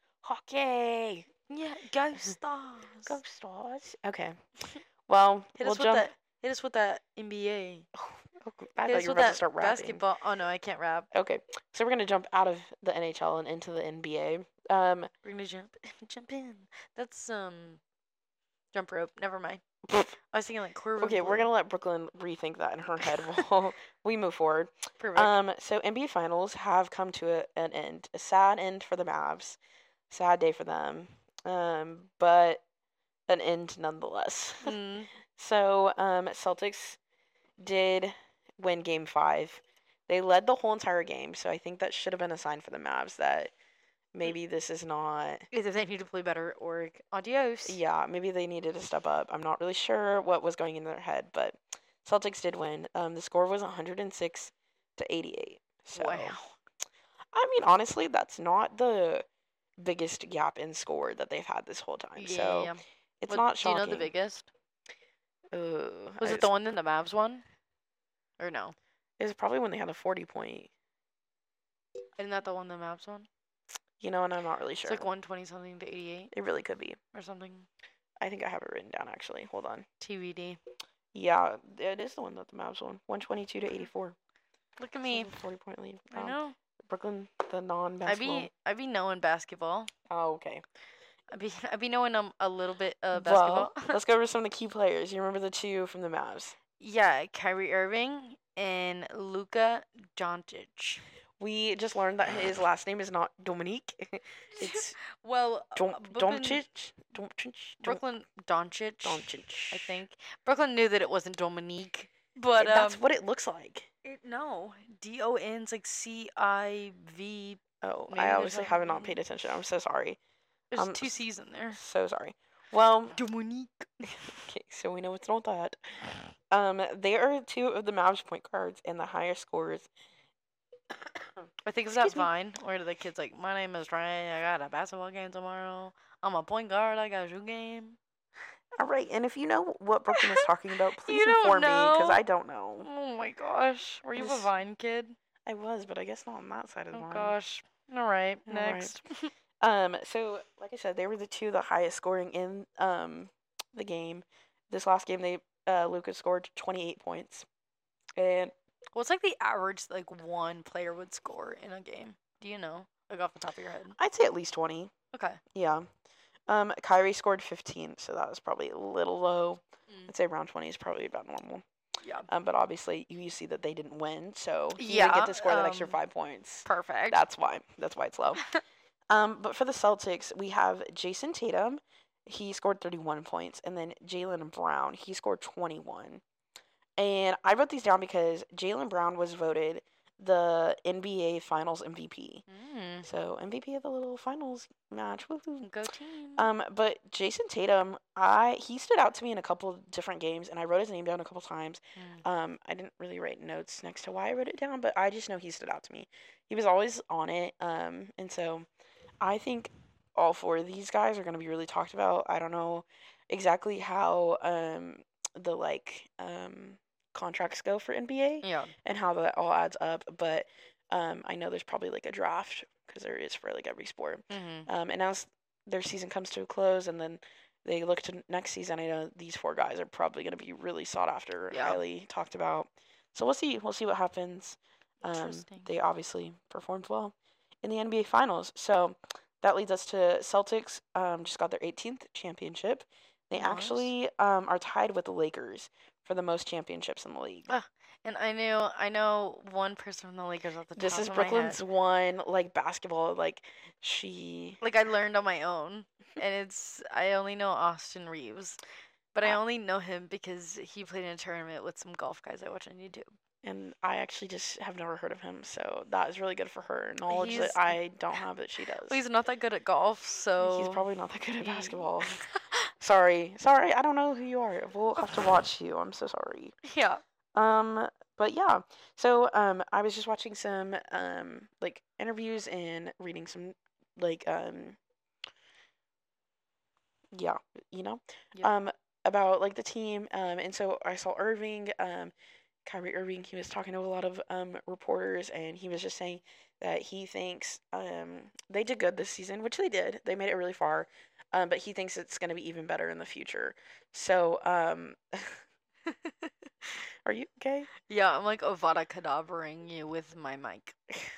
A: hockey.
B: Yeah, go Stars.
A: Go Stars. Okay. Well,
B: Hit
A: we'll
B: us with
A: jump.
B: that. Hit us with that N B A.
A: Oh, I
B: Hit
A: thought
B: us
A: you were
B: with
A: about
B: that
A: to start rapping.
B: basketball. Oh no, I can't rap.
A: Okay, so we're gonna jump out of the N H L and into the N B A. Um,
B: We're gonna jump, jump in. That's um, jump rope. Never mind.
A: okay,
B: I was thinking like quiver.
A: we're gonna let Brooklyn rethink that in her head while we move forward.
B: Perfect.
A: Um, so N B A finals have come to a, an end. A sad end for the Mavs. Sad day for them. Um, but an end nonetheless.
B: Mm.
A: So um, Celtics did win Game Five. They led the whole entire game, so I think that should have been a sign for the Mavs that maybe this is not.
B: Either they need to play better or adios.
A: Yeah, maybe they needed to step up. I'm not really sure what was going in their head, but Celtics did win. Um, the score was one hundred six to eighty-eight. So,
B: Wow.
A: I mean, honestly, that's not the biggest gap in score that they've had this whole time.
B: Yeah.
A: So it's
B: What-
A: not
B: Do
A: shocking.
B: you know the biggest?
A: Uh,
B: Was
A: I-
B: it the one that the Mavs won? Or no?
A: It was probably when they had a forty point.
B: Isn't that the one the Mavs won?
A: You know, and I'm not really
B: It's
A: sure.
B: like one twenty something to eighty-eight
A: It really could be.
B: or something.
A: I think I have it written down actually. Hold on.
B: T B D.
A: Yeah, it is the one that the Mavs won. one twenty-two to eighty-four.
B: Look at me.
A: forty point lead.
B: I
A: Wow.
B: know.
A: Brooklyn, the non
B: I
A: basketball.
B: be I be knowing basketball.
A: Oh, okay.
B: I be I be knowing um a little bit of
A: Well,
B: basketball.
A: let's go over some of the key players. You remember the two from the Mavs?
B: Yeah, Kyrie Irving and Luka Doncic.
A: We just learned that his last name is not Dominique. It's
B: Well,
A: Don-
B: uh, Brooklyn-
A: Doncic. Doncic. Don-
B: Brooklyn Doncic.
A: Doncic.
B: I think Brooklyn knew that it wasn't Dominique, but um,
A: That's what it looks like.
B: it, no, D O N's like C I V.
A: Oh,
B: Maybe
A: I
B: there's
A: obviously
B: a-
A: have not paid attention. I'm so sorry.
B: There's
A: Um,
B: two C's in there.
A: So sorry. Well,
B: Dominique.
A: okay, so we know it's not that. Um, they are two of the Mavs point guards and the highest scorers.
B: I think that's
A: Excuse me.
B: fine. Or the kid's like, my name is Trey. I got a basketball game tomorrow. I'm a point guard. I got a shoe game.
A: All right, and if you know what Brooklyn is talking about, please
B: You don't
A: inform me because
B: know?
A: I don't know.
B: Oh my gosh. Were you a
A: Yes.
B: Vine kid?
A: I was, but I guess not on that side of the
B: Oh
A: line.
B: gosh. All right.
A: All right.
B: Next.
A: Um, so like I said, they were the two the highest scoring in um the game. This last game, they uh Lucas scored twenty-eight points, and
B: What's like the average like one player would score in a game? Do you know? Like off the top of your head.
A: I'd say at least twenty.
B: Okay.
A: Yeah. Um, Kyrie scored fifteen, so that was probably a little low.
B: Mm.
A: I'd say around twenty is probably about normal.
B: Yeah.
A: Um, but obviously you, you see that they didn't win, so he didn't
B: Yeah,
A: get to score that extra
B: um,
A: five points.
B: Perfect.
A: That's why. That's why it's low. um, but for the Celtics, we have Jason Tatum. He scored thirty-one points, and then Jaylen Brown. He scored twenty-one. And I wrote these down because Jaylen Brown was voted the N B A Finals M V P.
B: Mm.
A: So M V P of the little finals match. Woohoo.
B: Go team.
A: Um, but Jason Tatum, I he stood out to me in a couple of different games, and I wrote his name down a couple times.
B: Mm.
A: Um, I didn't really write notes next to why I wrote it down, but I just know he stood out to me. He was always on it. Um, and so I think all four of these guys are going to be really talked about. I don't know exactly how um the like um contracts go for N B A
B: Yeah.
A: and how that all adds up, but um I know there's probably like a draft because there is for like every sport.
B: Mm-hmm.
A: Um, and as their season comes to a close, and then they look to next season, I know these four guys are probably going to be really sought after,
B: Yeah.
A: highly talked about. So we'll see. We'll see what happens. Um,
B: Interesting.
A: they obviously performed well in the N B A Finals. So that leads us to Celtics. Um, just got their eighteenth championship. They
B: Nice.
A: actually um, are tied with the Lakers for the most championships in the league.
B: Ah, And I know I know one person from the Lakers off the
A: This
B: top
A: is
B: of my head.
A: Brooklyn's one like basketball. Like she.
B: Like I learned on my own, and it's I only know Austin Reeves, but I
A: Uh,
B: only know him because he played in a tournament with some golf guys I watch on YouTube.
A: And I actually just have never heard of him, so that is really good for her. Knowledge
B: He's-
A: that I don't have that she does.
B: Well, he's not that good at golf, so
A: He's probably not that good at
B: he-
A: basketball. Sorry, sorry, I don't know who you are. We'll have to watch you. I'm so sorry.
B: yeah.
A: Um, but yeah. So um, I was just watching some um like interviews and reading some like um. Yeah, you know,
B: Yep.
A: um, about like the team. Um, and so I saw Irving, um, Kyrie Irving. He was talking to a lot of um reporters, and he was just saying that he thinks um they did good this season, which they did. They made it really far. Um, but he thinks it's going to be even better in the future. So, um, are you okay?
B: Yeah, I'm like Avada Kedavraing you with my mic.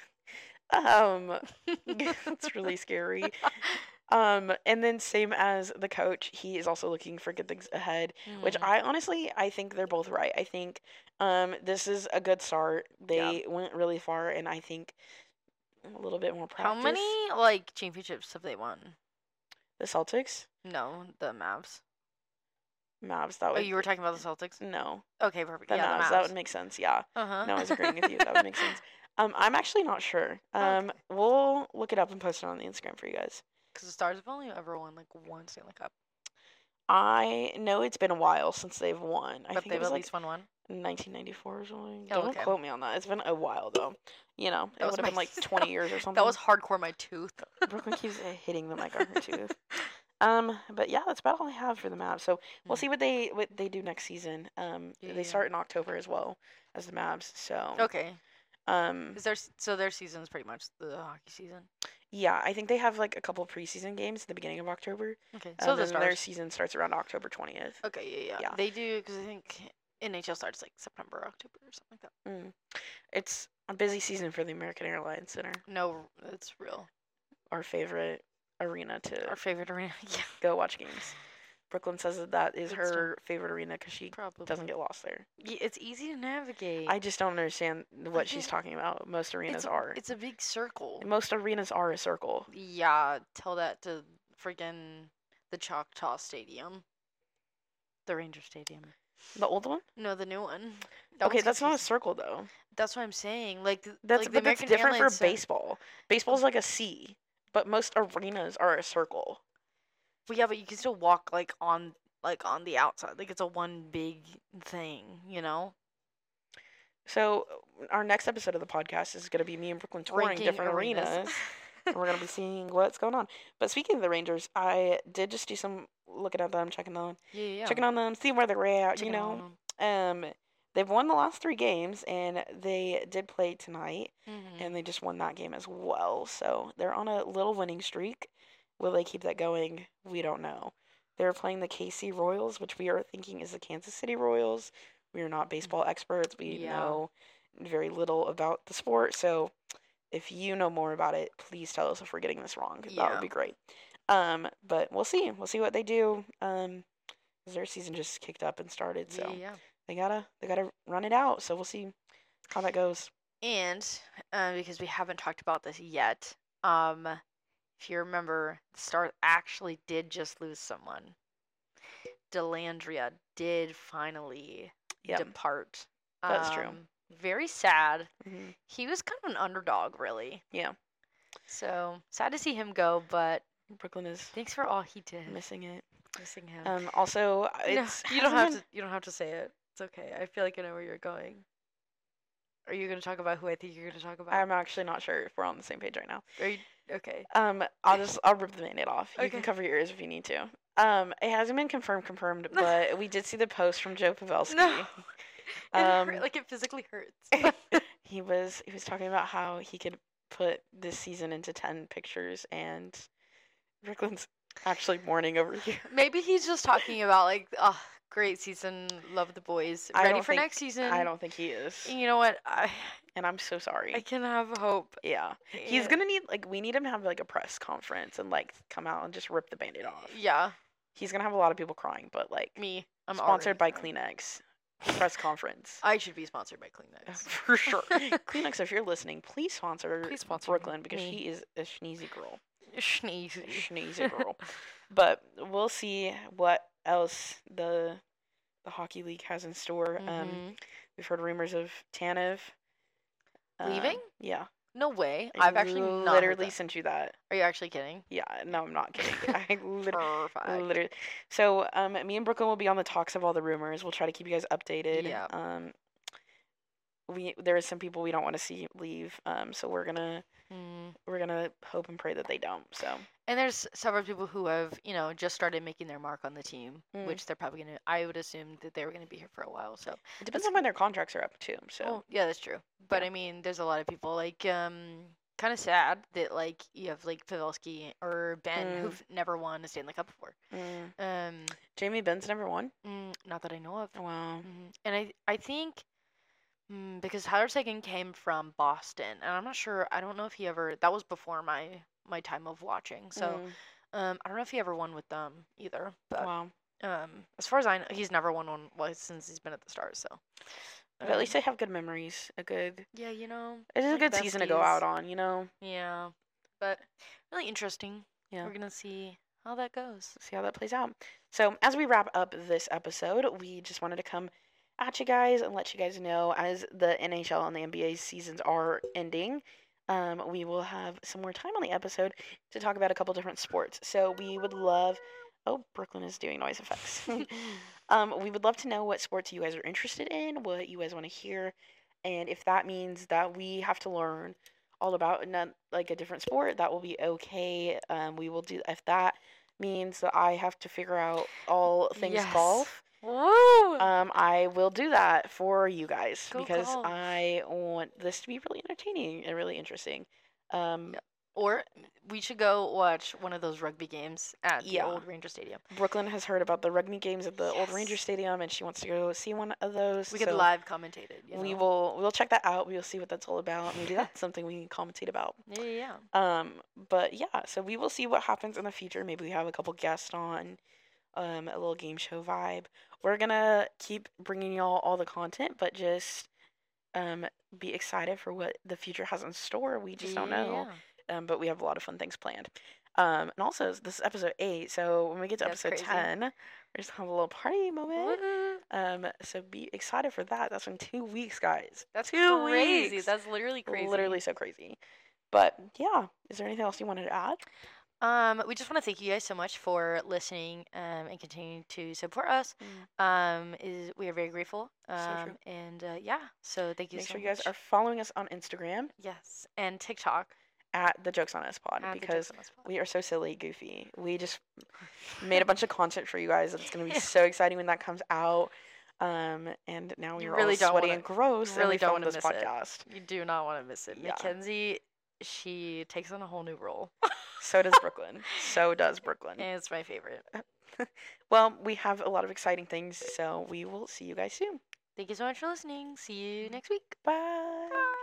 A: Um, it's really scary. Um, and then same as the coach, he is also looking for good things ahead, which
B: Mhm.
A: I honestly, I think they're both right. I think um this is a good start. They went really far, and I think a little bit more practice.
B: How many like championships have they won?
A: The Celtics,
B: No, the Mavs.
A: Mavs. That
B: Oh,
A: would
B: you were talking about the Celtics?
A: no
B: Okay, perfect.
A: the
B: yeah,
A: Mavs.
B: the Mavs.
A: That would make sense. Yeah.
B: Uh-huh.
A: No, I was agreeing with you. That would make sense. Um, I'm actually not sure. Um,
B: Okay.
A: we'll look it up and post it on the Instagram for you guys.
B: Because the Stars have only ever won like one Stanley Cup,
A: I know it's been a while since they've won. I
B: but
A: think it
B: they've
A: was
B: at
A: like
B: least won one.
A: nineteen ninety-four or something.
B: Oh,
A: Don't
B: okay.
A: quote me on that. It's been a while though. You know,
B: That
A: it
B: was
A: would have
B: my-
A: been like twenty years or something.
B: That was hardcore. My tooth.
A: Brooklyn keeps uh, hitting the mic on her tooth. Um, but yeah, that's about all I have for the Mavs. So we'll
B: Mm.
A: see what they what they do next season. Um,
B: Yeah,
A: they
B: yeah.
A: start in October as well as the Mavs. So
B: Okay.
A: um,
B: Is their s- so their season's pretty much the hockey season.
A: yeah, I think they have like a couple of preseason games at the beginning of October.
B: Okay.
A: So
B: So the
A: then their
B: Stars.
A: season starts around October twentieth.
B: Okay. Yeah, yeah.
A: yeah.
B: They do because I think N H L starts like September, October, or something like that.
A: Mm. It's a busy season for the American Airlines Center,
B: No, it's real.
A: our favorite arena to
B: Our favorite arena. Yeah.
A: go watch games. Brooklyn says that that is
B: It's
A: her favorite arena because she
B: Probably.
A: doesn't get lost there.
B: Yeah, it's easy to navigate.
A: I just don't understand what she's
B: get-
A: talking about. Most arenas
B: it's a,
A: are.
B: It's a big circle.
A: Most arenas are a circle.
B: Yeah, tell that to friggin' the Choctaw Stadium. The Ranger Stadium.
A: The old one?
B: No, the new one. That
A: Okay,
B: one's
A: that's not a
B: confusing.
A: circle though.
B: That's what I'm saying. Like th-
A: That's
B: like the
A: but that's
B: American
A: different
B: Airlines
A: for
B: Center-
A: baseball. Baseball's like a C, but most arenas are a circle.
B: But yeah, but you can still walk like on like on the outside. Like it's a one big thing, you know?
A: So our next episode of the podcast is going to be me and Brooklyn touring
B: Ranking
A: different arenas. and we're going to be seeing what's going on. But speaking of the Rangers, I did just do some looking at them, checking them,
B: yeah, yeah.
A: checking on them, seeing where they're at.
B: Checking
A: you
B: on
A: know,
B: 'em.
A: um, they've won the last three games, and they did play tonight,
B: Mhm.
A: and they just won that game as well. So they're on a little winning streak. Will they keep that going? We don't know. They're playing the K C Royals, which we are thinking is the Kansas City Royals. We are not baseball experts. We
B: Yeah.
A: know very little about the sport. So if you know more about it, please tell us if we're getting this wrong. That
B: Yeah.
A: would be great. Um, but we'll see. We'll see what they do. Um, 'cause their season just kicked up and started, so
B: Yeah, yeah.
A: they gotta they gotta run it out. So we'll see how that goes.
B: And uh, because we haven't talked about this yet, um, if you remember, the Stars actually did just lose someone. Delandria did finally
A: Yep.
B: depart.
A: That's true.
B: Um, Very sad.
A: Mhm.
B: He was kind of an underdog, really.
A: Yeah.
B: So sad to see him go, but
A: Brooklyn is
B: thanks for all he did.
A: missing it.
B: Missing him.
A: Um, also,
B: No,
A: it's
B: you don't
A: hasn't
B: have
A: been-
B: to. You don't have to say it. It's okay. I feel like I know where you're going. Are you going to talk about who I think you're going to talk about?
A: I'm actually not sure if we're on the same page right now.
B: Are you okay?
A: Um, I'll just I'll rip the Band-Aid off. You can
B: Okay.
A: cover your ears if you need to. Um, it hasn't been confirmed, confirmed, but we did see the post from Joe Pavelski.
B: No. It
A: Um,
B: hurt, like it physically hurts.
A: he was he was talking about how he could put this season into ten pictures, and Brooklyn's actually mourning over here.
B: Maybe he's just talking about like, oh, great season, love the boys,
A: I
B: ready
A: don't
B: for
A: think-
B: next season.
A: I don't think he is,
B: You know what? I
A: and I'm so sorry.
B: I can have hope.
A: Yeah, he's
B: Yeah.
A: gonna need like we need him to have like a press conference and like come out and just rip the Band-Aid off.
B: Yeah,
A: He's gonna have a lot of people crying, but like
B: me. I'm
A: sponsored by
B: already crying.
A: Kleenex press conference.
B: I should be sponsored by Kleenex.
A: For sure. Kleenex, if you're listening, please sponsor,
B: Please sponsor
A: Brooklyn because
B: me.
A: she is a sneezy girl.
B: Sneezy.
A: Sneezy girl. But we'll see what else the the hockey league has in store. Um,
B: Mhm.
A: we've heard rumors of Tanev uh,
B: Leaving?
A: Yeah,
B: No way.
A: I
B: I've actually not heard
A: literally
B: that.
A: sent you that.
B: Are you actually kidding?
A: Yeah, no, I'm not kidding. I literally.
B: Perfect.
A: Literally. So, um, me and Brooklyn will be on the talks of all the rumors. We'll try to keep you guys updated.
B: Yeah.
A: Um, we there is some people we don't want to see leave. Um, so we're gonna
B: Mm.
A: we're gonna hope and pray that they don't. So
B: And there's several people who have, you know, just started making their mark on the team,
A: Mm.
B: which they're probably gonna. I would assume that they were gonna be here for a while. So,
A: it depends on when their contracts are up too. So
B: oh, yeah, that's true. But
A: Yeah.
B: I mean, there's a lot of people like, um, kind of sad that like you have like Pavelski or Ben
A: Mm.
B: who've never won a Stanley Cup before.
A: mm.
B: Um,
A: Jamie Ben's never won.
B: mm, not that I know of.
A: Wow.
B: Mhm. And I I think mm, because Tyler Seguin came from Boston, and I'm not sure. I don't know if he ever. That was before my my time of watching. So
A: Mm,
B: um, I don't know if he ever won with them either. But
A: wow.
B: um, as far as I know, he's never won one well, since he's been at the Stars. So.
A: But at least
B: um,
A: they have good memories. A good.
B: yeah, you know.
A: It is a
B: like
A: good season to go out
B: besties.
A: on. You know.
B: Yeah, but really interesting.
A: Yeah.
B: We're gonna see how that goes.
A: See how that plays out. So, as we wrap up this episode, we just wanted to come at you guys and let you guys know as the N H L and the N B A seasons are ending, um, we will have some more time on the episode to talk about a couple different sports. So, we would love. Oh, Brooklyn is doing noise effects. um, we would love to know what sports you guys are interested in, what you guys want to hear, and if that means that we have to learn all about not, like a different sport, that will be okay. Um, we will do if that means that I have to figure out all things
B: Yes.
A: golf.
B: Woo!
A: Um, I will do that for you guys
B: Go
A: because
B: golf.
A: I want this to be really entertaining and really interesting. Um,
B: Yep. Or we should go watch one of those rugby games at
A: Yeah.
B: the old Ranger Stadium.
A: Brooklyn has heard about the rugby games at the old Ranger
B: Yes.
A: Stadium, and she wants to go see one of those.
B: We could
A: so
B: live commentate it. You
A: We
B: know?
A: will. We'll check that out. We'll see what that's all about. Maybe that's something we can commentate about.
B: Yeah, yeah.
A: Um, but yeah, so we will see what happens in the future. Maybe we have a couple guests on, um, a little game show vibe. We're gonna keep bringing y'all all the content, but just um, be excited for what the future has in store. We just don't know.
B: Yeah.
A: Um, but we have a lot of fun things planned. Um, and also this is episode eight, so when we get to
B: That's
A: episode
B: crazy.
A: ten, we're just gonna have a little party moment.
B: Woo.
A: Um, so be excited for that. That's in two weeks, guys.
B: That's
A: two
B: crazy.
A: weeks.
B: That's literally crazy.
A: Literally so crazy. But yeah, is there anything else you wanted to add?
B: Um, we just want to thank you guys so much for listening um, and continuing to support us.
A: Mm.
B: Um, is we are very grateful. Um,
A: So true.
B: and uh, yeah, so thank you
A: Make
B: so
A: sure you guys
B: much.
A: are following us on Instagram
B: Yes, and TikTok
A: at the Jokes on Us Pod
B: at the
A: because
B: Jokes on Us Pod.
A: we are so silly, goofy. We just made a bunch of content for you guys. It's gonna be so exciting when that comes out. Um, and now
B: You
A: we're
B: really
A: all
B: don't
A: sweaty
B: wanna-
A: and gross.
B: you
A: and
B: really
A: we
B: don't
A: filmed
B: wanna
A: this
B: miss it.
A: podcast.
B: You do not want to miss it.
A: Yeah.
B: Mackenzie, she takes on a whole new role.
A: So does Brooklyn. So does Brooklyn.
B: And it's my favorite.
A: Well, we have a lot of exciting things, so we will see you guys soon.
B: Thank you so much for listening. See you next week.
A: Bye.